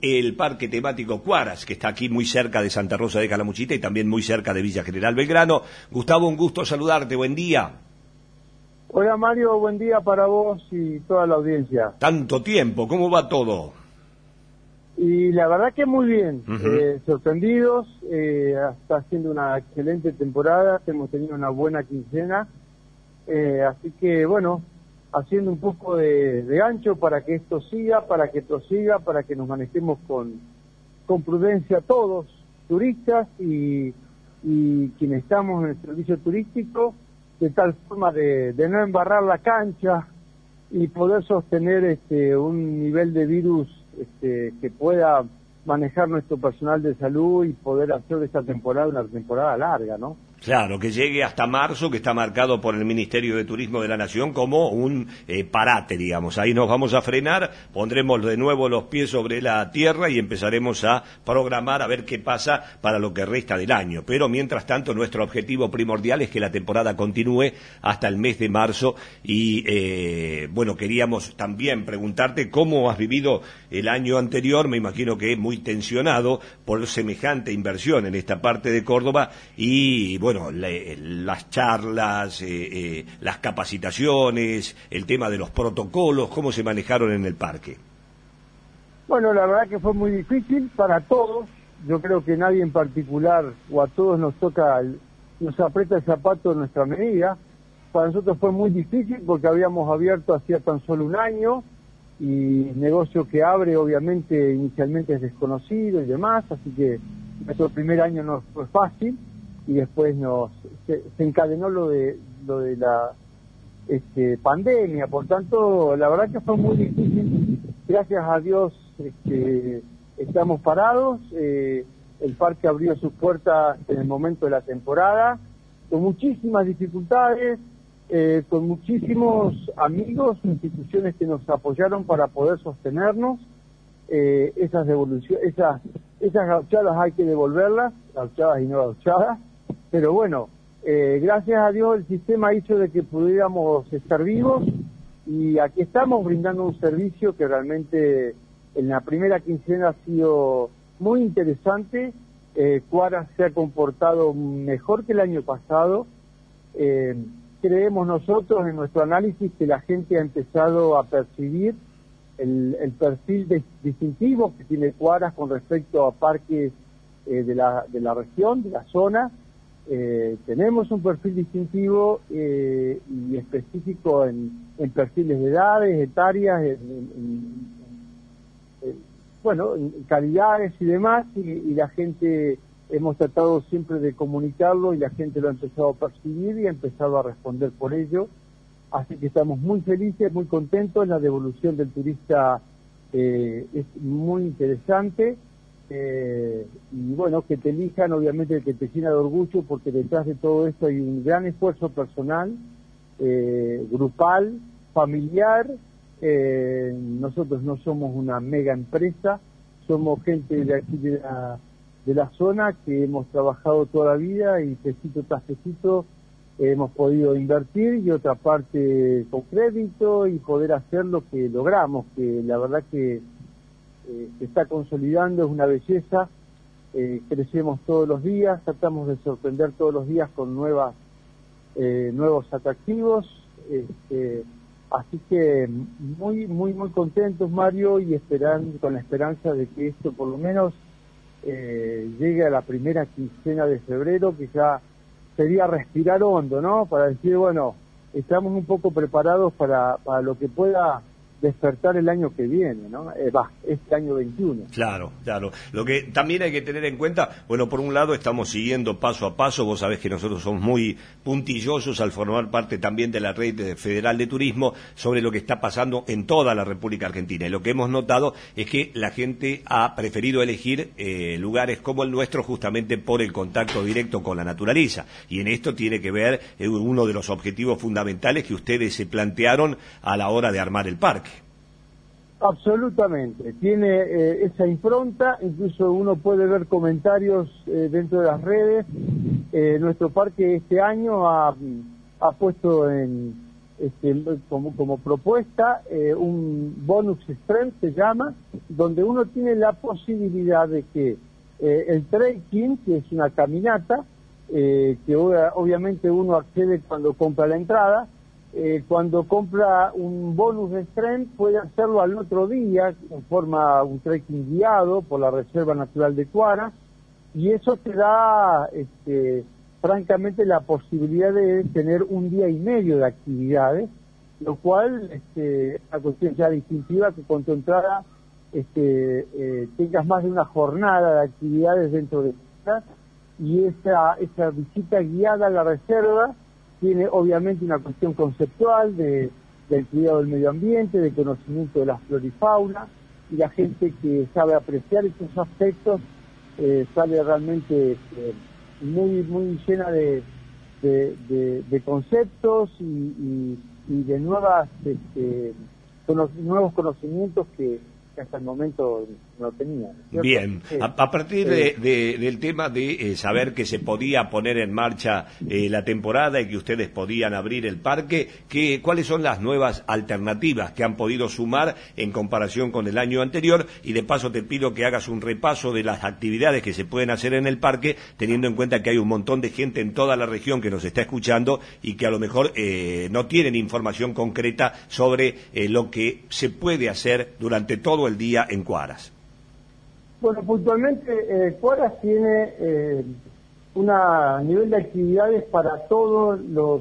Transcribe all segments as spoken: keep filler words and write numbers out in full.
el parque temático Cuaras, que está aquí muy cerca de Santa Rosa de Calamuchita y también muy cerca de Villa General Belgrano. Gustavo, un gusto saludarte, buen día. Hola Mario, buen día para vos y toda la audiencia. Tanto tiempo, ¿cómo va todo? Y la verdad que muy bien, Uh-huh. eh, sorprendidos, eh, está siendo una excelente temporada, hemos tenido una buena quincena, eh, así que bueno, haciendo un poco de, de ancho para que esto siga, para que prosiga, para que nos manejemos con, con prudencia todos, turistas y, y quienes estamos en el servicio turístico, de tal forma de, de no embarrar la cancha y poder sostener este un nivel de virus este, que pueda manejar nuestro personal de salud y poder hacer de esta temporada una temporada larga, ¿no? Claro, que llegue hasta marzo, que está marcado por el Ministerio de Turismo de la Nación como un eh, parate, digamos. Ahí nos vamos a frenar, pondremos de nuevo los pies sobre la tierra y empezaremos a programar a ver qué pasa para lo que resta del año. Pero mientras tanto, nuestro objetivo primordial es que la temporada continúe hasta el mes de marzo y, eh, bueno, queríamos también preguntarte cómo has vivido el año anterior, me imagino que muy tensionado por semejante inversión en esta parte de Córdoba y, bueno, Le, las charlas, eh, eh, las capacitaciones, el tema de los protocolos, ¿cómo se manejaron en el parque? Bueno, la verdad que fue muy difícil para todos, yo creo que nadie en particular, o a todos nos toca, el, nos aprieta el zapato en nuestra medida. Para nosotros fue muy difícil porque habíamos abierto hacía tan solo un año y el negocio que abre obviamente inicialmente es desconocido y demás, así que nuestro primer año no fue fácil. Y después nos se, se encadenó lo de lo de la este, pandemia, por tanto la verdad que fue muy difícil. Gracias a Dios este, estamos parados, eh, el parque abrió sus puertas en el momento de la temporada con muchísimas dificultades, eh, con muchísimos amigos, instituciones que nos apoyaron para poder sostenernos. Eh, esas devoluciones, esas esas gauchadas hay que devolverlas, gauchadas y no gauchadas. Pero bueno, eh, gracias a Dios el sistema hizo de que pudiéramos estar vivos y aquí estamos brindando un servicio que realmente en la primera quincena ha sido muy interesante. eh, Cuaras se ha comportado mejor que el año pasado. Eh, creemos nosotros en nuestro análisis que la gente ha empezado a percibir el, el perfil de, distintivo que tiene Cuaras con respecto a parques eh, de, la, de la región, de la zona. Eh, tenemos un perfil distintivo eh, y específico en, en perfiles de edades, etarias, en, en, en, en, bueno, en calidades y demás, y, y la gente, hemos tratado siempre de comunicarlo y la gente lo ha empezado a percibir y ha empezado a responder por ello, así que estamos muy felices, muy contentos. La devolución del turista eh, es muy interesante. Eh, y bueno, que te elijan, obviamente que te llena de orgullo, porque detrás de todo esto hay un gran esfuerzo personal, eh, grupal, familiar. Eh, nosotros no somos una mega empresa, somos gente de aquí de la, de la zona que hemos trabajado toda la vida y pesito tras pesito eh, hemos podido invertir y otra parte con crédito y poder hacer lo que logramos, que la verdad que Eh, se está consolidando, es una belleza. Eh, crecemos todos los días, tratamos de sorprender todos los días con nuevas eh, nuevos atractivos, este, así que muy muy muy contentos, Mario, y esperan, con la esperanza de que esto por lo menos eh, llegue a la primera quincena de febrero, que ya sería respirar hondo, ¿no? Para decir, bueno, estamos un poco preparados para, para lo que pueda despertar el año que viene, ¿no? Eh, va, este año veintiuno. Claro, claro. Lo que también hay que tener en cuenta, bueno, por un lado estamos siguiendo paso a paso, vos sabés que nosotros somos muy puntillosos al formar parte también de la red federal de turismo sobre lo que está pasando en toda la República Argentina. Y lo que hemos notado es que la gente ha preferido elegir eh, lugares como el nuestro justamente por el contacto directo con la naturaleza. Y en esto tiene que ver eh, uno de los objetivos fundamentales que ustedes se plantearon a la hora de armar el parque. Absolutamente, tiene eh, esa impronta, incluso uno puede ver comentarios eh, dentro de las redes. Eh, nuestro parque este año ha, ha puesto en, este, como, como propuesta eh, un bonus extreme, se llama, donde uno tiene la posibilidad de que eh, el trekking, que es una caminata, eh, que obviamente uno accede cuando compra la entrada, eh, cuando compra un bonus extreme puede hacerlo al otro día en forma un trekking guiado por la Reserva Natural de Cuara, y eso te da este, francamente la posibilidad de tener un día y medio de actividades, lo cual este, es una cuestión ya distintiva que con tu entrada este, eh, tengas más de una jornada de actividades dentro de esta, y esa, esa visita guiada a la reserva tiene obviamente una cuestión conceptual de, del cuidado del medio ambiente, de conocimiento de la flora y fauna, y la gente que sabe apreciar esos aspectos eh, sale realmente eh, muy muy llena de, de, de, de conceptos y, y, y de nuevas este, cono nuevos conocimientos que que hasta el momento no tenía. ¿Cierto? Bien, Sí. a, a partir de, de, del tema de eh, saber que se podía poner en marcha eh, la temporada y que ustedes podían abrir el parque, ¿qué, ¿cuáles son las nuevas alternativas que han podido sumar en comparación con el año anterior? Y de paso te pido que hagas un repaso de las actividades que se pueden hacer en el parque, teniendo en cuenta que hay un montón de gente en toda la región que nos está escuchando y que a lo mejor eh, no tienen información concreta sobre eh, lo que se puede hacer durante todo el día en Cuaras. Bueno, puntualmente eh, Cuaras tiene eh, un nivel de actividades para todos los,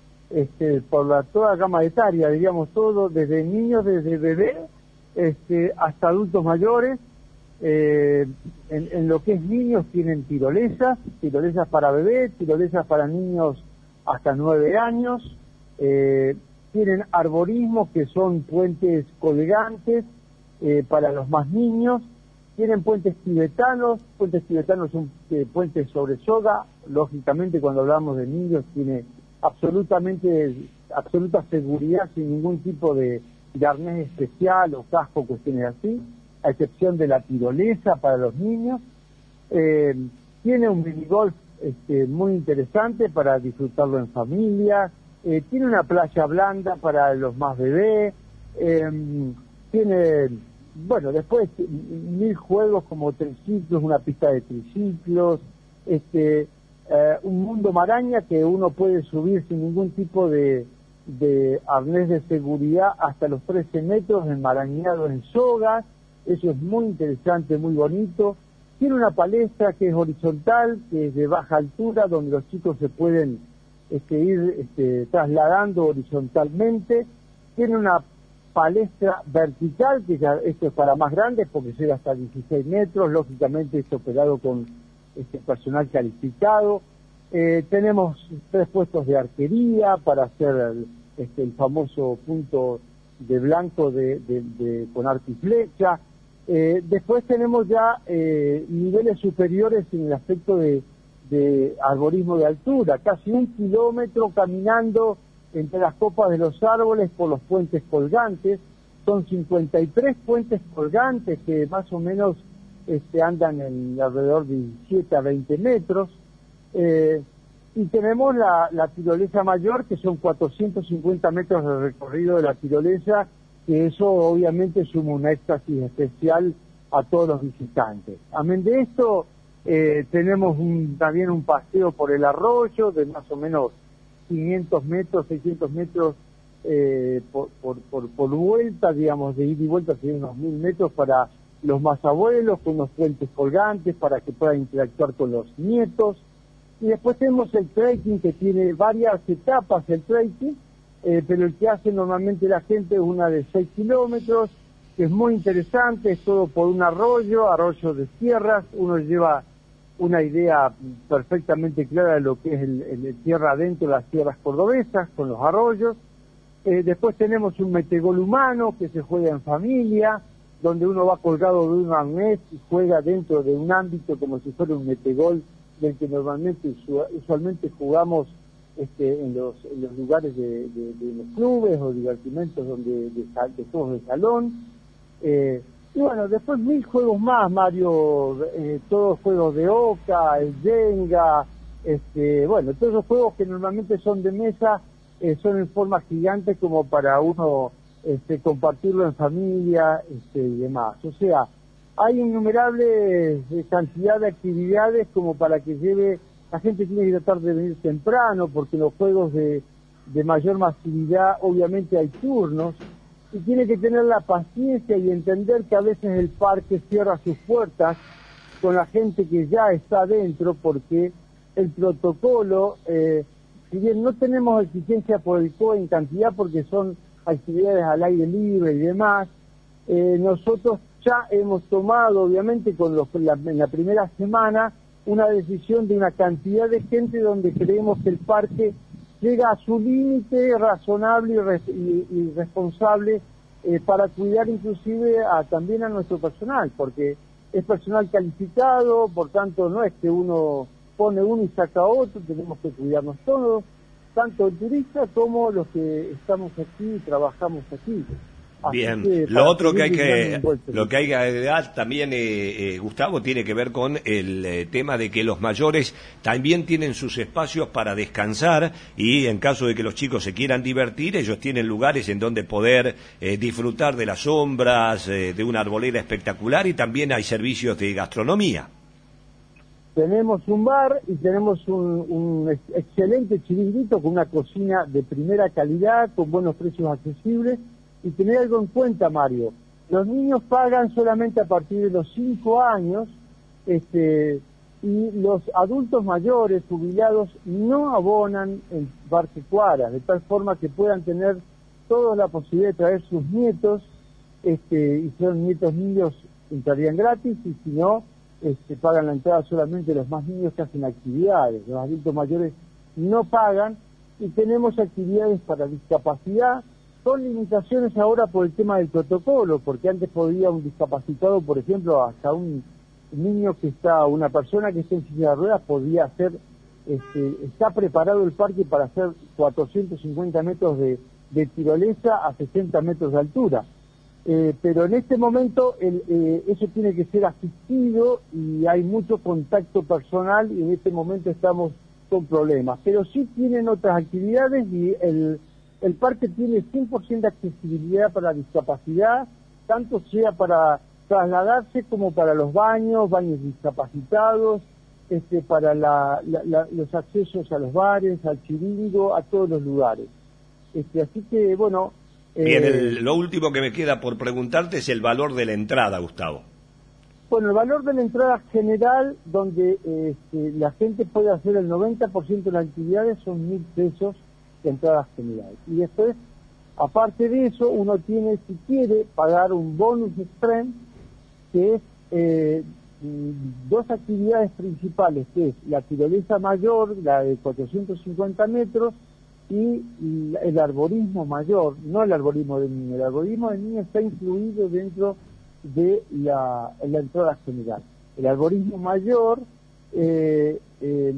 este, por la, toda la gama etaria, diríamos todo, desde niños, desde bebés este, hasta adultos mayores. Eh, en, en lo que es niños tienen tirolesas, tirolesas para bebés, tirolesas para niños hasta nueve años, eh, tienen arborismo, que son puentes colgantes, Eh, para los más niños, tienen puentes tibetanos, puentes tibetanos son eh, puentes sobre soga, lógicamente cuando hablamos de niños tiene absolutamente, absoluta seguridad sin ningún tipo de, de arnés especial o casco, cuestiones así, a excepción de la tirolesa para los niños, eh, tiene un minigolf este, muy interesante para disfrutarlo en familia, eh, tiene una playa blanda para los más bebés, eh, tiene, bueno, después mil juegos como triciclos, una pista de triciclos, este, eh, un mundo maraña que uno puede subir sin ningún tipo de, de arnés de seguridad hasta los trece metros, enmarañado en sogas, eso es muy interesante, muy bonito. Tiene una palestra que es horizontal, que es de baja altura, donde los chicos se pueden este, ir este, trasladando horizontalmente. Tiene una palestra vertical, que ya esto es para más grandes porque llega hasta dieciséis metros, lógicamente es operado con este personal calificado. Eh, tenemos tres puestos de arquería para hacer el, este, el famoso punto de blanco de, de, de, con arco y flecha. Eh, después tenemos ya eh, niveles superiores en el aspecto de, de arborismo de altura, casi un kilómetro caminando entre las copas de los árboles por los puentes colgantes. Son cincuenta y tres puentes colgantes que más o menos este, andan en alrededor de diecisiete a veinte metros. Eh, y tenemos la, la tirolesa mayor, que son cuatrocientos cincuenta metros de recorrido de la tirolesa, que eso obviamente suma un éxtasis especial a todos los visitantes. Amén de esto, eh, tenemos un, también un paseo por el arroyo de más o menos quinientos metros, seiscientos metros eh, por, por, por, por vuelta, digamos, de ida y vuelta serían unos mil metros para los más abuelos, con unos puentes colgantes para que puedan interactuar con los nietos. Y después tenemos el trekking, que tiene varias etapas el trekking, eh, pero el que hace normalmente la gente es una de seis kilómetros, que es muy interesante, es todo por un arroyo, arroyo de tierras, uno lleva una idea perfectamente clara de lo que es el, el, el tierra adentro, las tierras cordobesas, con los arroyos. Eh, después tenemos un metegol humano que se juega en familia, donde uno va colgado de un arnés y juega dentro de un ámbito como si fuera un metegol, del que normalmente usualmente jugamos este, en, los, en los lugares de, de, de los clubes o divertimentos donde de, de juegos de salón. Eh, Y bueno, después mil juegos más, Mario, eh, todos juegos de oca, el Jenga, este, bueno, todos esos juegos que normalmente son de mesa, eh, son en forma gigante como para uno este, compartirlo en familia este, y demás. O sea, hay innumerables eh, cantidad de actividades como para que lleve, la gente tiene que tratar de venir temprano, porque en los juegos de, de mayor masividad obviamente hay turnos, y tiene que tener la paciencia y entender que a veces el parque cierra sus puertas con la gente que ya está adentro, porque el protocolo, eh, si bien no tenemos exigencia por el C O E en cantidad porque son actividades al aire libre y demás, eh, nosotros ya hemos tomado, obviamente, con los, la, en la primera semana, una decisión de una cantidad de gente donde creemos que el parque llega a su límite razonable y, re, y, y responsable eh, para cuidar inclusive a, también a nuestro personal, porque es personal calificado, por tanto no es que uno pone uno y saca otro, tenemos que cuidarnos todos, tanto el turista como los que estamos aquí y trabajamos aquí. Bien, lo otro que hay que, lo que hay que agregar también, eh, eh, Gustavo, tiene que ver con el eh, tema de que los mayores también tienen sus espacios para descansar y en caso de que los chicos se quieran divertir, ellos tienen lugares en donde poder eh, disfrutar de las sombras, eh, de una arboleda espectacular, y también hay servicios de gastronomía. Tenemos un bar y tenemos un, un excelente chiringuito con una cocina de primera calidad, con buenos precios accesibles. Y tener algo en cuenta, Mario, los niños pagan solamente a partir de los cinco años, este, y los adultos mayores, jubilados, no abonan en Parque Cuara, de tal forma que puedan tener toda la posibilidad de traer sus nietos, este, y si son nietos niños, entrarían gratis, y si no, este, pagan la entrada solamente los más niños que hacen actividades. Los adultos mayores no pagan, y tenemos actividades para discapacidad, con limitaciones ahora por el tema del protocolo, porque antes podía un discapacitado, por ejemplo, hasta un niño que está, una persona que está en silla de ruedas, podía hacer, este, está preparado el parque para hacer cuatrocientos cincuenta metros de, de tirolesa a sesenta metros de altura. Eh, pero en este momento el, eh, eso tiene que ser asistido y hay mucho contacto personal, y en este momento estamos con problemas. Pero sí tienen otras actividades, y el El parque tiene cien por ciento de accesibilidad para la discapacidad, tanto sea para trasladarse como para los baños, baños discapacitados, este, para la, la, la, los accesos a los bares, al chiringo, a todos los lugares. Este, así que, bueno... Bien, eh, el, lo último que me queda por preguntarte es el valor de la entrada, Gustavo. Bueno, el valor de la entrada general, donde este, la gente puede hacer el noventa por ciento de las actividades, son mil pesos de entradas generales. Y después, aparte de eso, uno tiene, si quiere, pagar un bonus extreme, que es eh, dos actividades principales, que es la tirolesa mayor, la de cuatrocientos cincuenta metros, y el arborismo mayor, no el arborismo de niño. El arborismo de niño está incluido dentro de la, la entrada general. El arborismo mayor eh, eh,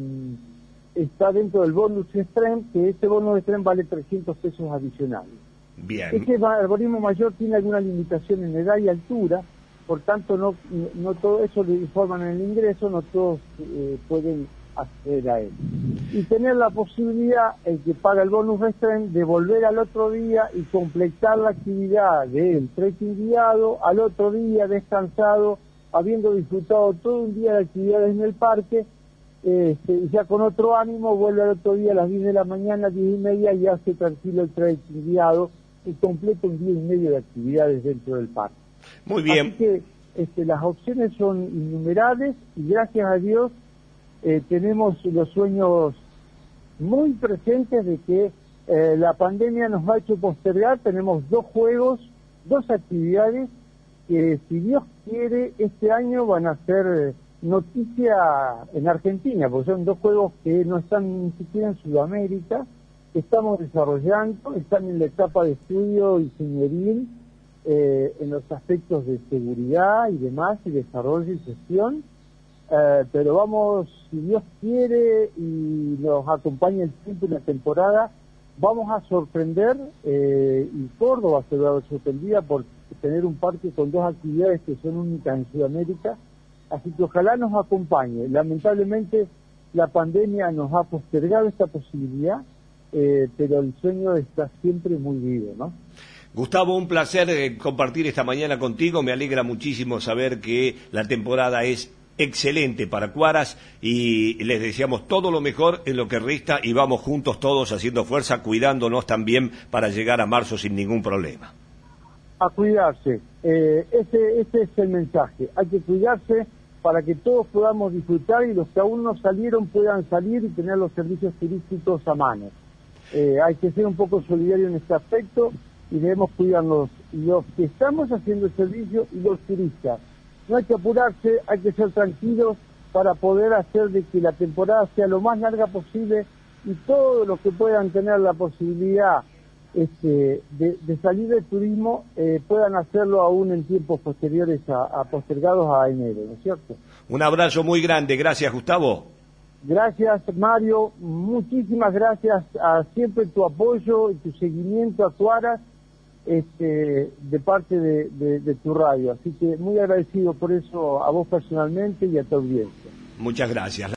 está dentro del bonus extreme, que este bonus extreme vale trescientos pesos adicionales. Bien. Este arborismo mayor tiene alguna limitación en edad y altura, por tanto no, no todo eso lo informan en el ingreso, no todos eh, pueden acceder a él. Y tener la posibilidad, el que paga el bonus extreme, de volver al otro día y completar la actividad del trekking guiado, al otro día descansado, habiendo disfrutado todo un día de actividades en el parque. Este, ya con otro ánimo, vuelve al otro día a las diez de la mañana, diez y media, y hace tranquilo el trekking guiado y completa un día y medio de actividades dentro del parque. Muy bien. Así que este, las opciones son innumerables, y gracias a Dios eh, tenemos los sueños muy presentes de que eh, la pandemia nos ha hecho postergar. Tenemos dos juegos, dos actividades que, si Dios quiere, este año van a ser noticia en Argentina, porque son dos juegos que no están ni siquiera en Sudamérica, que estamos desarrollando, están en la etapa de estudio ingenieril, eh, en los aspectos de seguridad y demás, y desarrollo y gestión, eh, pero vamos, si Dios quiere y nos acompaña el tiempo y la temporada, vamos a sorprender, eh, y Córdoba se va a sorprendida por tener un parque con dos actividades que son únicas en Sudamérica. Así que ojalá nos acompañe. Lamentablemente la pandemia nos ha postergado esta posibilidad, eh, pero el sueño está siempre muy vivo, ¿no? Gustavo, un placer eh, compartir esta mañana contigo. Me alegra muchísimo saber que la temporada es excelente para Cuaras y les deseamos todo lo mejor en lo que resta y vamos juntos todos haciendo fuerza, cuidándonos también para llegar a marzo sin ningún problema. A cuidarse, eh, ese, ese es el mensaje, hay que cuidarse para que todos podamos disfrutar y los que aún no salieron puedan salir y tener los servicios turísticos a mano. Eh, hay que ser un poco solidario en este aspecto y debemos cuidarnos los que estamos haciendo el servicio y los turistas. No hay que apurarse, hay que ser tranquilos para poder hacer de que la temporada sea lo más larga posible y todos los que puedan tener la posibilidad este, de, de salir del turismo eh, puedan hacerlo aún en tiempos posteriores a, a postergados a enero, ¿no es cierto? Un abrazo muy grande, gracias Gustavo. Gracias Mario, muchísimas gracias a siempre tu apoyo y tu seguimiento a Cuaras este, de parte de, de, de tu radio, así que muy agradecido por eso a vos personalmente y a tu audiencia. Muchas gracias.